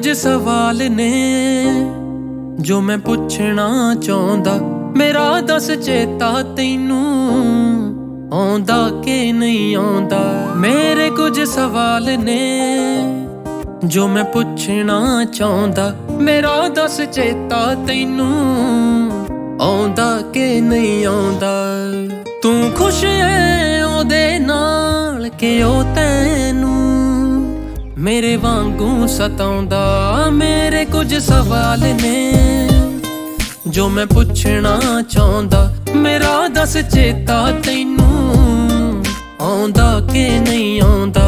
कुछ सवाल ने जो मैं पुछना चाहता। मेरा दस चेता तैनू आउंदा के नहीं आउंदा। मेरे कुछ सवाल ने जो मैं पुछना चाहता। मेरा दस चेता तैनू आउंदा के नहीं आउंदा। तू खुश है ओदे नाल के ओ तैनू मेरे वांगू सताउंदा। मेरे कुछ सवाल ने जो मैं पुछना चाहता। मेरा दस चेता तैनू आउंदा के नहीं आउंदा।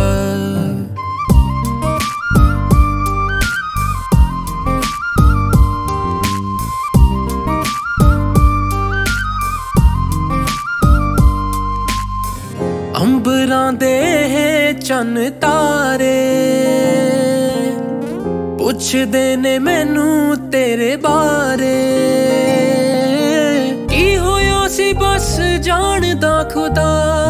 अंबरां दे चन तारे पुछदे ने मैनू तेरे बारे। की होया सी बस जानदा खुदा।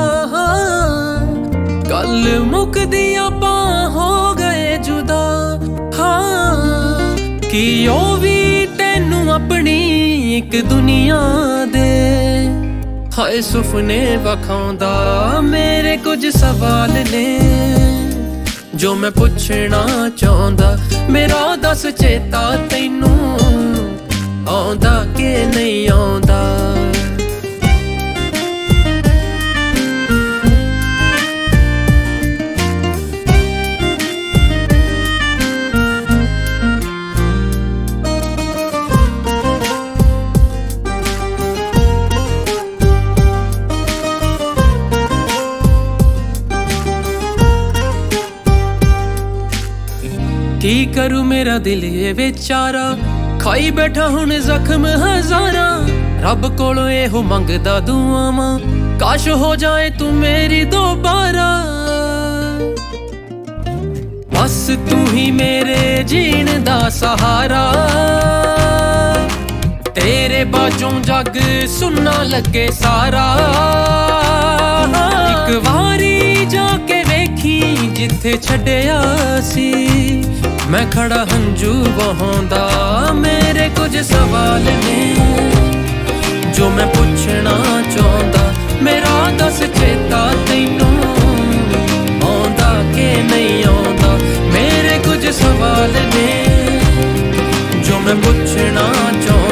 गल मुकदी आपां हो गए जुदा। हाँ कि ओ भी तैनू अपनी एक दुनिया दे हाय सुपने वखाउंदा। मेरे कुछ सवाल ने जो मैं पुछना चाहता। मेरा दस चेता तैनू आउंदा के नहीं आउंदा। की करूं मेरा दिल ये बेचारा। खाई बैठा हुण जख्म हजारा। रब कोलों एहो मंगदा दुआवां काश हो जाए तू मेरी दोबारा। बस तू ही मेरे जीण दा सहारा। तेरे बाजों जग सुनना लगे सारा। एक वारी जाके वेखी जिथे छड्डिया सी मैं खड़ा हंजू बहांदा। मेरे कुछ सवाल ने जो मैं पुछना चाहता। मेरा दस चेता तैनू आउंदा के नहीं आउंदा। मेरे कुछ सवाल ने जो मैं पुछना चाहता।